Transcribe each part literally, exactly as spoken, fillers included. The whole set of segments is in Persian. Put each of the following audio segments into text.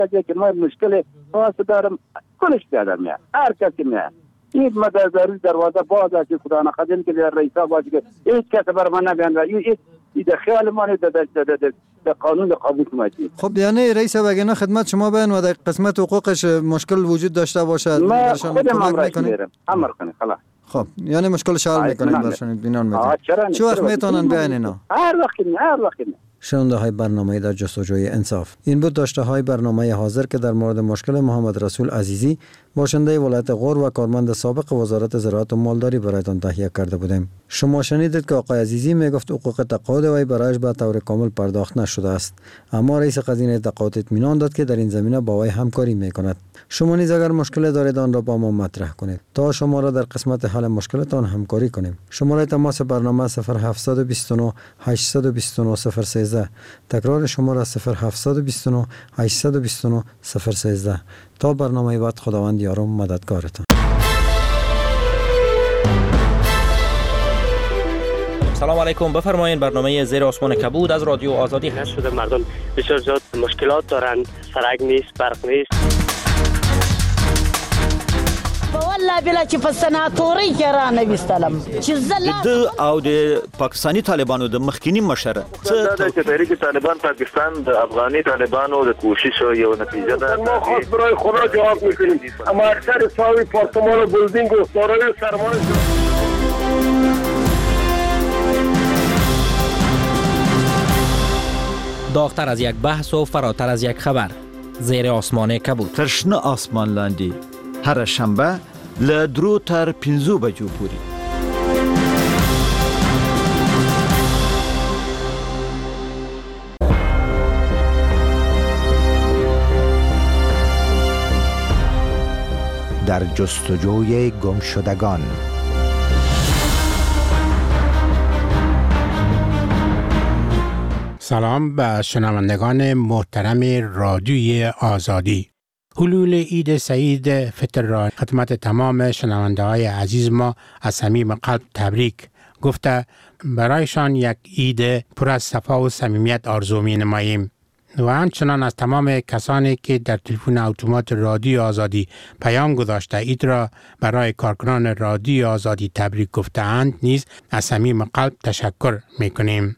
کسی که ما مشکل خاص دارم کلش بیادم میاد، هر کسی میاد. این مدار ضروری دروازه باز است که خدا نخواهد که در رئیسا باشه که هیچ کسی بر من نبیان و این این خیال ما نه در در قانون قبول کنید. خب یعنی رئیس بگینا خدمت شما بیان و در قسمت حقوقش مشکل وجود داشته باشد ما خودم امرش میرم امر کنه خلاص. خب یعنی مشکل حل میکنید برشون بینان میکنید. چه وقت میتونن بیان اینا؟ هر وقت هر وقت. شنونده های برنامه در جستجوی انصاف. این بود داشته های برنامه حاضر که در مورد مشکل محمد رسول عزیزی باشنده ولایت غور و کارمند سابق وزارت زراعت و مالداری برایتان تهیه کرده بودیم. شما شنیدید که آقای عزیزی میگفت حقوق تقاعد وی برایش به طور کامل پرداخت نشده است، اما رئیس خزینه تقاعد اطمینان داد که در این زمینه با وی همکاری میکند. شما نیز اگر مشکل دارید آن را با ما مطرح کنید تا شما را در قسمت حل مشکلتان همکاری کنیم. شماره تماس برنامه صفر هفت دو نه هشت دو نه صفر یک سه. تکرار شماره صفر هفت دو نه هشت دو نه صفر یک سه. تا برنامه بعد خداوند یارم مددگارتان. سلام علیکم، بفرمایید. برنامه زیر آسمان کبود از رادیو آزادی هست. شده مردم بسیار زیاد مشکلات دارن، سرک نیست، برق نیست. والله بلا چې په سناتوري کې را نه وستلم چې زله د او د پاکستاني طالبانو د مخکینی مشره څه د تحریک طالبان پاکستان د افغاني طالبانو د کوشش یو نتیجه ده. ما خاص برای خدا جواب میکنیم، اما اکثر ساوی پارتمان و بلدینگ و دارای سرمایه داغتر از یک بحث و فراتر از یک خبر. زیر آسمان کبود. ترشنه آسمان لاندی هر شنبه له درو تر پنځو بجو پورې. در جستجوی گمشدگان. سلام به شنوندگان محترم رادیوی آزادی. حلول عید سعید فطر را خدمت تمام شنونده های عزیز ما از صمیم قلب تبریک گفته برایشان یک عید پر از صفا و صمیمیت آرزو می نماییم. و همچنان از تمام کسانی که در تلفن اتومات رادیو آزادی پیام گذاشته عید را برای کارکنان رادیو آزادی تبریک گفته‌اند نیز از صمیم قلب تشکر می کنیم.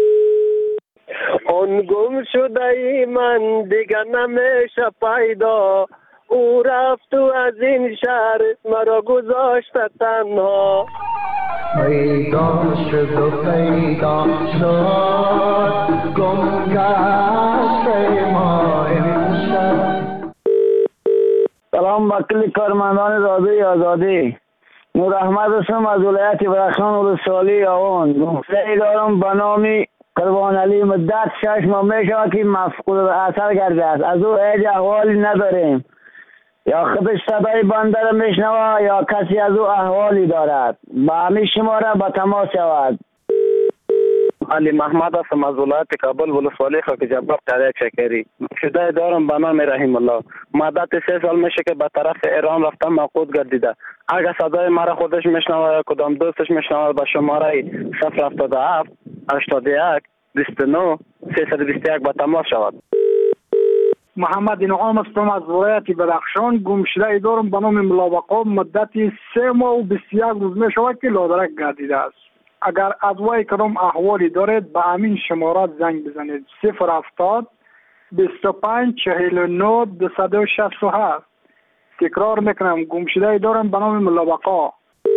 آن گم شده ای من دیگر نمیشه پیدا، او رفت و از این شهر مرا گذاشت تنها. پیدا شد و پیدا شد گم گشته ما امشب. سلام با کل کارمندان رادیوی آزادی. نور احمد هستم از ولایت بدخشان ولسوالی آوان. گمشده‌ای دارم به نام قربان علی. مدت شش ماه میشه که مفقود اثر کرده است. از او هیچ احوالی نداریم، یا خودش صدای بنده را میشنوه یا کسی از او احوالی دارد. با همین شماره به تماس شود. علی محمد هستم از ولایت کابل ولسوالی خاک جبار قریه شکری. شده دارم به نام رحیم الله. مدت سه سال میشه که به طرف ایران رفتم، مفقود گردیده. اگر صدای مرا خودش میشنوه یا کدام دوستش میشنوه به شماره صفر هفتاد و هفت هشتاد و یک بیست و نه سیصد و بیست و یک به تماس شود. محمد انعام هستم از ولایت بدخشان. گمشده دارم به نام ملاوقا. مدت سه ماه و بیست و یک روز می شود که لادرک گردیده است. اگر از وی کدام احوالی دارید به همین شماره زنگ بزنید. صفر هفتاد بیست و پنج چهل و نه دویست و شصت و هفت. تکرار میکنم گمشده دارم به نام ملاوقا.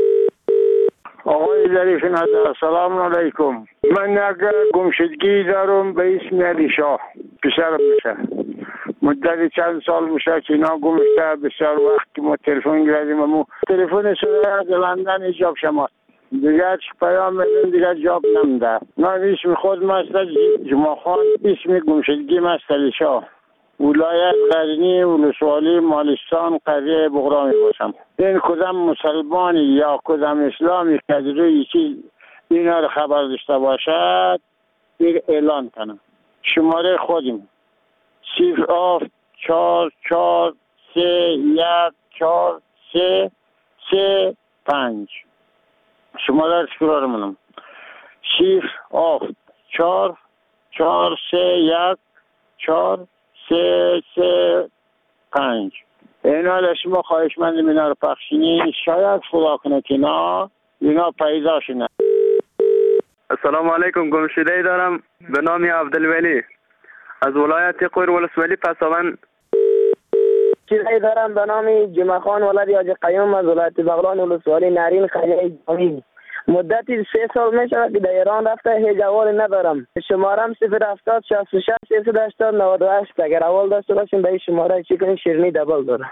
آقای ظریف نظر سلام علیکم. من یک گمشدگی دارم به اسم علی شاه. پسرم میشه مدت چند سال میشه که اینا گم شده. بسیار وقت که ما تلفن گردیم و تلفن شده از لندن ایجاب شما دیگر چه پیام میدن دیگر جواب نمیده. من اسم خود مستر جمعه خان، اسم گمشدگی مستر علی شاه، ولایت غزنی ولسوالی مالستان قریه بغرامی باشم. این کدام مسلمانی یا کدام اسلامی که روی چیز اینا رو خبر داشته باشد این اعلان کنم. شماره خودیم صفر آف چار چار سه یک چار سه سه پنج. شماره تکرار منم صفر آف چار چار سه یک چار سه سه پنج. اینا شما خواهشمند اینا رو پخشینی، شاید خدا کنه که اینا اینا پیدا شونه. السلام علیکم. گمشده دارم به نام عبدالولی از ولایت قور ولسوالی پسابند. چیزی دارم به نام جمعه خان ولد حاجی قیوم از ولایت بغلان ولسوالی نرین خلیج جامی. مدتی سه سال می شود که در ایران رفته، هیچ احوالی ندارم. شمارم صفر هفتاد شصت و شش سیصد و هشتاد نود و هشت. اگر احوال داشته باشین به این شماره چی کنین، شیرینی دبل داره.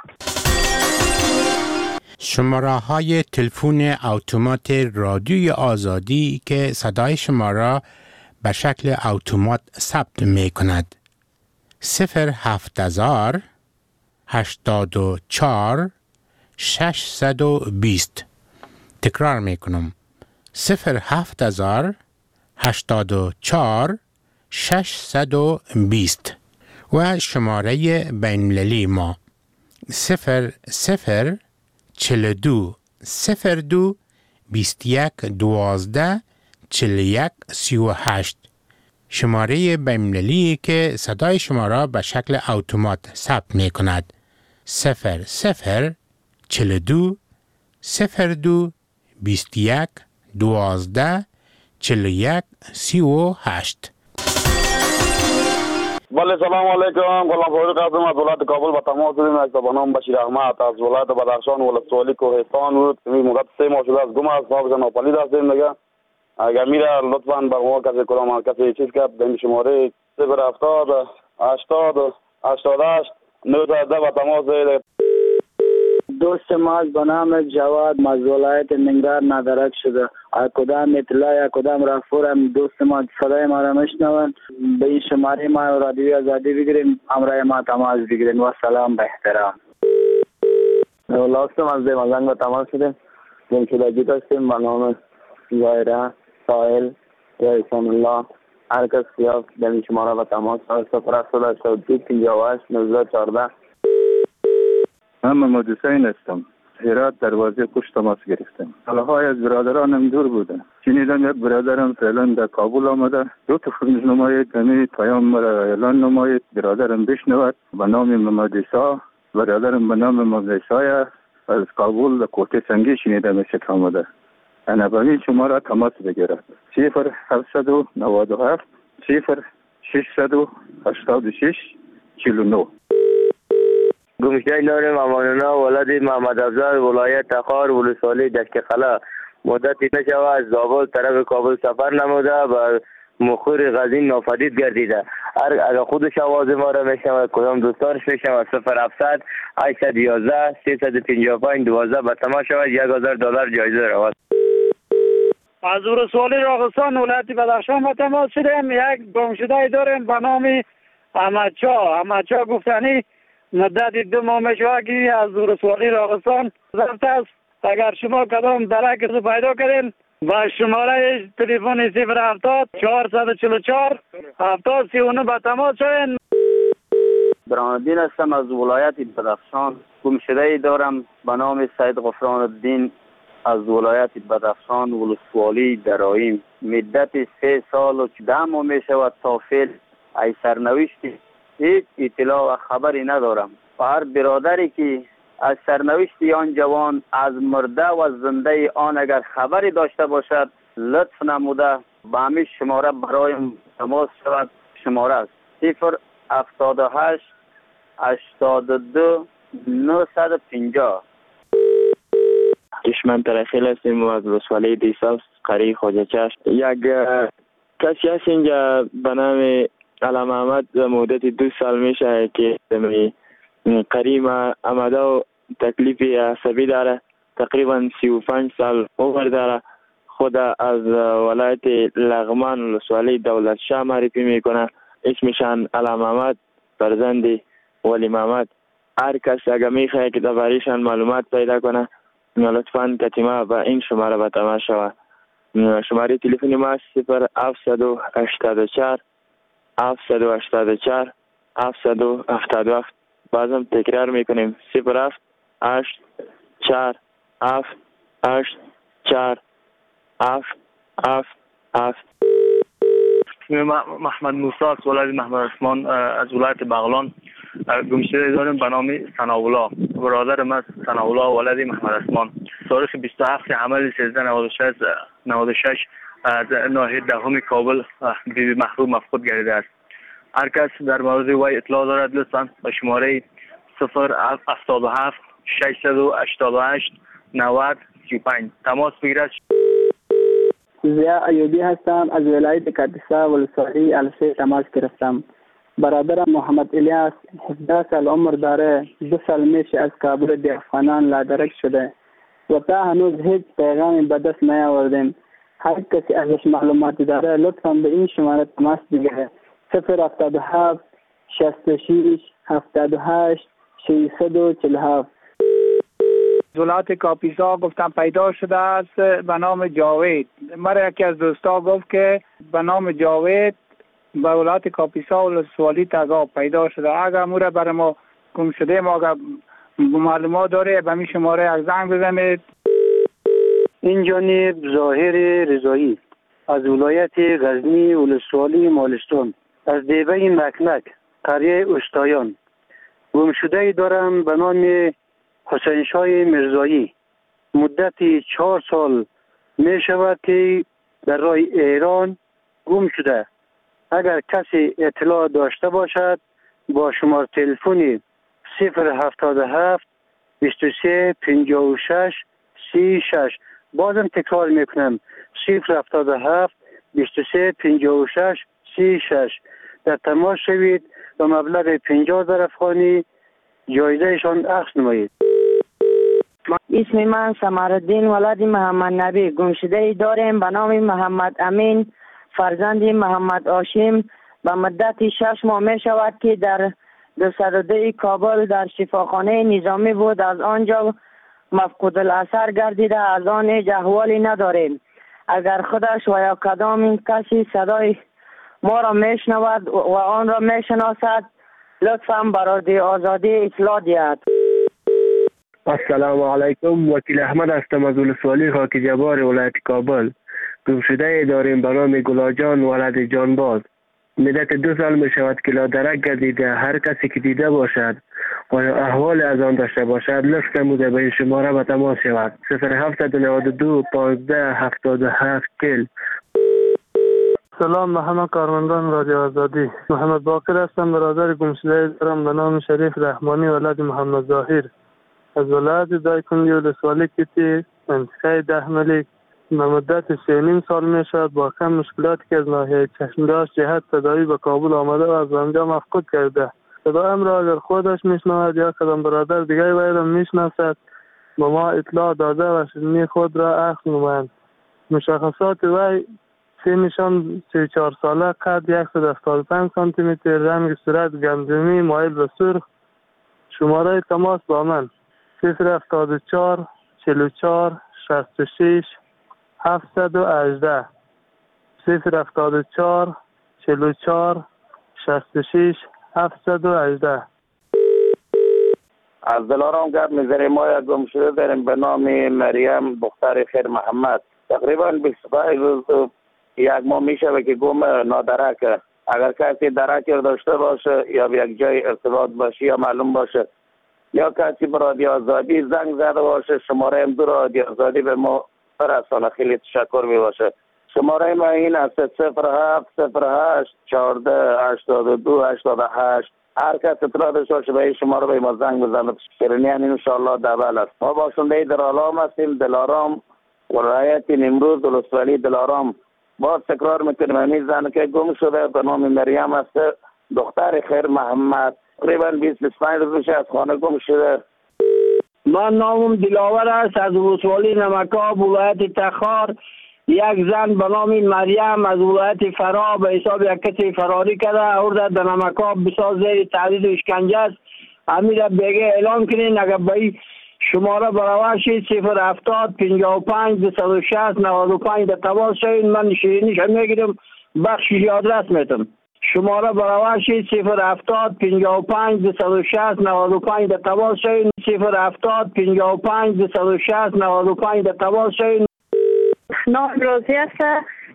شماره های تلفن اتومات رادیوی آزادی که صدای شما را به شکل اتومات ثبت می کند. صفر هفت هزار هشتاد و چهار ششصد و بیست. تکرار می کنم. صفر هفت هزار هشتاد و چهار ششصد و بیست. و شماره بین‌المللی ما صفر صفر چهل و دو صفر دو بیست و یک دوازده چهل و یک سی و هشت. شماره بین‌المللی که صدای شما را به شکل اتومات ثبت می کند. صفر صفر چهل و دو صفر دو بیست و یک دوازده چهل و یک سی و هشت. بله سلام علیکم. غلام فاروق هستم از ولایت کابل با تماس داریم از بانام بشیر احمد از ولایت بدخشان ولسوالی کوهستان بود. مدت سه ماه شده از گم است. ما بزن ناپلید هستیم دیگه. اگر میره لطفاً بر ما کسی کنم کسی چیز کرد به شماره صفر هفتاد هشتاد هشتاد هشت نود با تماس داریم. دوست ما به نام جواد از ولایت ننگرهار ندرک شده. کدام اطلاع کدام رفور هم دوست ما صدای ما را میشنون به این شماره ما رادیوی آزادی بگیریم، همراه ما تماس بگیریم. و سلام به احترام. لاستم از دیمازنگ با تماس شدیم. گمشدگی داشتیم به نام زایره ساحل یا احسان الله. هر کس که به این شماره با تماس صفر هفتاد هشتاد و دو پنجاه و هشت نوزده چهارده. من محمد حسین هستم. هرات دروازه پشت تماس گرفتم. حالهای از برادرانم دور بودن. شنیدم یک برادرم فعلا در کابل آمده. دو تا فرمز نماید کمی پیام مرا اعلان نماید برادرم بشنود به نام محمد عیسی. برادرم به نام محمد عیسی از کابل در کوته سنگی شنیدم شکل آمده. انا به این شماره تماس بگیرد. صفر هفتصد و نود و هفت صفر ششصد و هشتاد و شش چهل و نه. گمشده داریم امانونا ولد محمد افضل ولایت تخار ولسوالی دشت خلا. مدتی نشود از زابل طرف کابل سفر نموده و مخور غزین ناپدید گردیده. اگر خودش آواز ما را میشنود کدام دوستانش میشنود صفر هفتصد هشتصد و یازده سیصد و پنجاه و پنج دوازده به تماس شود. یک هزار دلار جایزه رود. از ولسوالی راغستان ولایت بدخشان به تماس شدیم. یک گمشده داریم به نام احمدشاه. احمدشاه گفتنی مدت دو ماه میشود که از ولسوالی راغستان رفته است. اگر شما کدام درک رو پیدا کردین با شماره تلفن صفر هفتاد چهارصد و چهل و چهار هفتاد سی و نه به تماس شوین. برهان‌الدین هستم از ولایت بدخشان. گمشده دارم به نام سید غفران الدین از ولایت بدخشان ولسوالی درایم. مدت سه سال و ده ماه می شود تا فعل ای سرنوشتی هیچ اطلاع و خبری ندارم. و هر برادری که از سرنوشت آن جوان از مرده و زنده آن اگر خبری داشته باشد لطف نموده به همین شماره برای تماس شود. شماره است صفر هفتاد و هشت هشتاد و دو نهصد و پنجاه. دشمن ترخیل هستیم و از ولسوالی دیساس قریه خواجه چشم. یک کسی هست اینجا به نام علم احمد مدت دو سال میشه که قریم آمده و تکلیف عصبی داره. تقریبا سی و پنج سال عمر داره. خود از ولایت لغمان ولسوالی دولت شاه معرفی میکنه. اسمشان علم احمد فرزند ولی محمد. هر کس اگه میخواه که درباره‌شان معلومات پیدا کنه لطفاً کتیما به این شماره به تماس شود. شماره تلفن ما صفر هفتصد و هشتاد و چهار هفتصد و هشتاد و چهار هفتصد و هفتاد و هفت. بازم تکرار میکنیم صفر هفت هشت چهار هفت هشت چهار هفت هفت هفت. محمد موسی از ولایت محمد عثمان از ولایت بغلان. گمشده داریم به نام ثناءالله. برادر من ثناءالله ولد محمد اسمان تاریخ بیست و هفت عمل سیزده نود و شش از ناحیه دهم کابل بی بی محروم مفقود گردیده است. هر کس در مورد وی اطلاع دارد لطفاً به شماره صفر هفتاد و هفت ششصد و هشتاد و هشت نود سی و پنج تماس بگیرد. زیا ایوبی هستم، از ولایت کاپیسا ولسوالی السه تماس گرفتم. برادرم محمد الیاس هفده سال عمر داره، دو سال میشه از کابل به افغانان لادرک شده و تا هنوز هیچ پیغامی به دست نیاوردیم. هر کسی ازش معلوماتی داره لطفاً به این شماره تماس بگیره: صفر هفتاد و هفت شصت و شش هفتاد و هشت ششصد و چهل و هفت. ولایت کاپیسا گفتم پیدا شده است به نام جاوید. مرا یکی از دوستا گفت که به نام جاوید به ولایت کاپیسا ولسوالی تگاب پیدا شده. اگر مورا برای ما گم شده ما اگر معلومات داره به می شماره یک زنگ بزنید. این جانب ظاهر رضایی از ولایت غزنی ولسوالی مالستان، از دیبه مکنک قریه استایان. گم شده دارم به نام حسین شاه مرزایی. مدت چهار سال می شود که در راه ایران گم شده. اگر کسی اطلاع داشته باشد با شماره تلفن صفر هفتاد و هفت بیست و سه پنجاه و شش سی و شش. بازم تکرار میکنم: صفر هفتاد و هفت بیست و سه پنجاه و شش سی و شش. در تماس شوید و مبلغ پنجاه هزار افغانی جایزهشان اخذ نمایید. اسم من سمرالدین ولد محمد نبی. گمشده داریم به نام محمد امین فرزند محمد هاشم. به مدت شش ماه می شود که در دویست و دو کابل در شفاخانه نظامی بود. از آنجا مفقود الاثر گردیده. از آن هیچ احوالی نداریم. اگر خودش و یا کدام کسی صدای ما را میشنود و آن را میشناسد لطفاً برای آزادی اطلاع دهد. السلام علیکم. وکیل احمد هستم از ولسوالی خاک جبار ولایت کابل. گمشده داریم به نام گلاجان ولد جانباز. مدت دو سال می شود که لادرک گردیده. هر کسی که دیده باشد و احوال از آن داشته باشد لطف نموده به این شماره به تماس شود: صفر هفتصد و نود و دو پانزده هفتاد و هفت چهل. سلام، محمد کارمندان رادیو آزادی. محمد باقر هستم، برادر گمشده دارم به نام شریف رحمانی ولد محمد ظاهر از ولایت دایکنی ولسوالی کتی منطقه ده ملک. به مدت سه نیم سال می شود با کم مشکلاتی که از ناحیه چشمداش جهت تداوی به کابل آمده و از آنجا مفقود کرده. صدایم را اگر خودش میشنود یا کدام برادر دیگری وی را میشناسد به ما اطلاع داده و شدنی خود را اخذ نمایند. مشخصات وی: سنشان سی و چهار ساله، قد صد و هفتاد و پنج سانتی متر، رنگ صورت گندمی مایل به سرخ. شماره تماس با من: صفر هفتاد و چهار چهل و چهار شصت و شش هفتصد و هجده. صفر هفتاد و چهار چهل و چهار شصت و شش هفتصد و هجده. از دلارام گرد میذاریم. ما یک گم شده داریم به نام مریم دختر خیر محمد. تقریبا بیست و پنج روز یک ماه میشه که گم نادرک. اگر کسی درک داشته باشه یا به یک جای ارتباط باشه یا معلوم باشه یا کسی به رادیو آزادی زنگ زده باشه شماره ام دو رادیو آزادی به ما برسانه خیلی تشکر می باشه. شماره ما این است: صفر هفت صفر هشت چهارده هشتاد و دو هشتاد و هشت. هر کس اطلاع داشته باشه به این شماره به ما زنگ بزنه. شیرینیان انشاءالله دبل است. ما باشنده دلارام هستیم، دلارام ولایت نیمروز ولسوالی دلارام. باز تکرار میکنیم همین زن که گم شده به نام مریم است دختر خیر محمد. تقریبا بیست و پنج روز میشه از خانه گم شده. من نامم دلاور است از ولسوالی نمکاب ولایت تخار. یک زن به نام مریم از ولایت فرا به حساب یک کسی فراری کرده آورده در نمکاب بسیار زیر تعدید و اشکنجه است. همین را بیگه اعلام کنین. اگر به شماره برابر شید صفر هفتاد پنجاه و پنج دویست و شصت نود و پنج در تماس شوید. من شیرینیش هم میگیرم بخشی آدرس میتم. شماره برابر شید صفر هفتاد پنجاه و پنج دویست و شصت نود و پنج در تماس شوید. صفر هفتاد پنجاه و پنج دویست و شصت نود و پنج در تماس شوید. نام روزی است.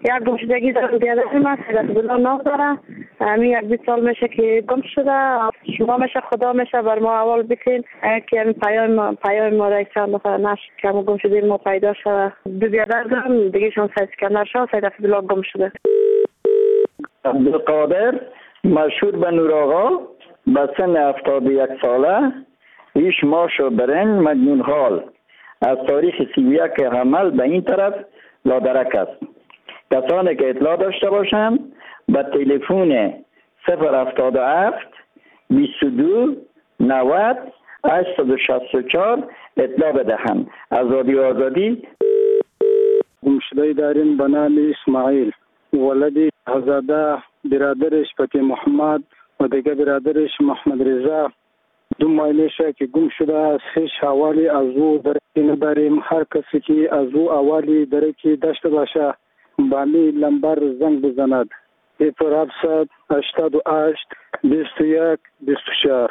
یک گمشدگی دارم بیادر من سیدت بلا نام دارم همین یک بیت سال میشه که گم شده شما میشه خدا میشه بر ما اول بکن که همین پیام ما پیام ما را چند دفعه نشد که همون گم شده ما پیدا شده دو بیادر دارم دیگه شما سید سکندر شد سیدت بلا گم شده. عبدالقادر مشهور به نور آقا به سن هفتاد و یک ساله ریش ماش و برنج مجنون حال از تاریخ سی و یک حمل به این طرف لادرک است. کسانی که اطلاع داشته باشند به تلفن صفر هفتاد و هفت بیست و دو نود هشتصد و شصت و چهار اطلاع بدهند. از رادیو آزادی. گمشده داریم به نام اسماعیل ولدی هزاده برادرش پتی محمد و دیگه برادرش محمد رضا دو ماه میشه که گم شده است. هیچ حوالی از او درکی نداریم. هر کسی که از او حوالی درکی داشته باشه با می لمبر زنگ بزند. صفر هفتصد هشتاد و هشت بیست و یک بیست و چهار.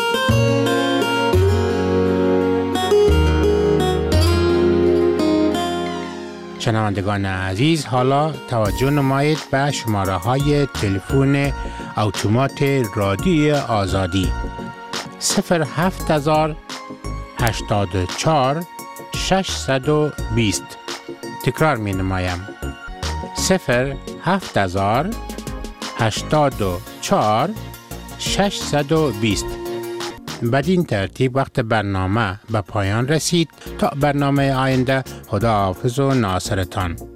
شنوندگان عزیز حالا توجه نمایید به شماره های تلفن اتومات رادیوی آزادی صفر هفت هزار هشتاد و چهار ششصد و بیست. تکرار می نمایم صفر هفت هزار هشتاد و چهار ششصد و بیست. بدین ترتیب وقت برنامه به پایان رسید. تا برنامه آینده خدا حافظ و ناصرتان.